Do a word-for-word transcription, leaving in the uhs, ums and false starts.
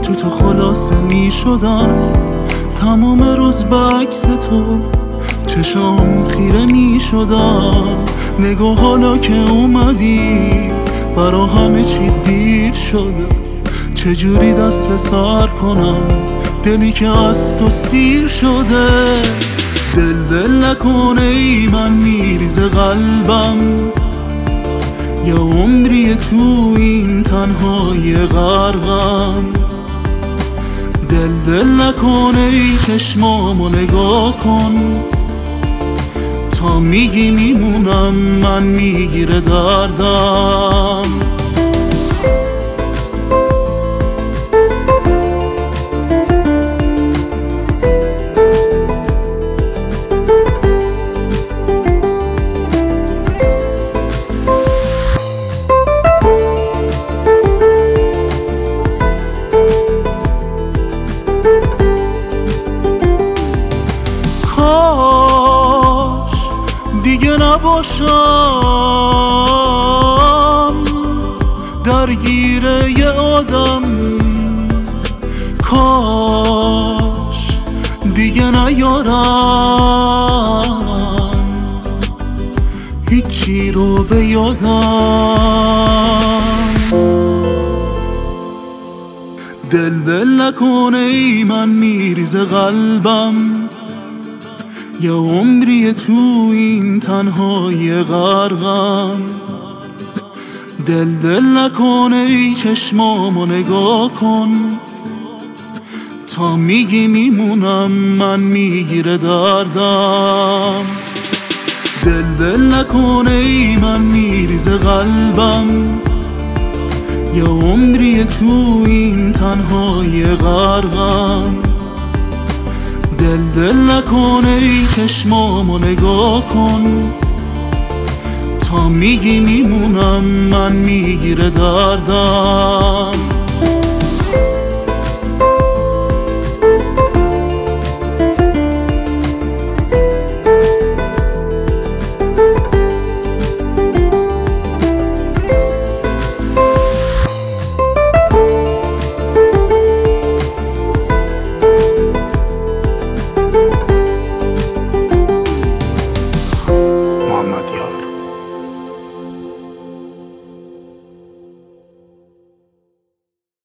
تو تو خلاصه می شدم تمام روز به عکس تو چشام خیره می شدم. نگاه حالا که اومدی برا همه چی دیر شده، چجوری دست به سر کنم دلی که از تو سیر شده. دل دل نکنه ای من میریزه قلبم، یا عمری تو این تنهای غرقم. دل دل نکنه ای چشمامو نگاه کن، تا میگی میمونم من میگیره دردم. دیگه نباشم درگیر یه آدم، کاش دیگه نیارم هیچی رو به یادم. دل دل نکنه ای من میریزه قلبم، یا عمری تو این تنهای غرقم. دل دل نکنه ای چشمامو نگاه کن، تا میگی میمونم من میگیره دردم. دل دل نکنه ای من میریزه قلبم، یا عمری تو این تنهای غرقم. دل دل نکنه ای چشمامو نگاه کن، تا میگی میمونم من میگیره دردم.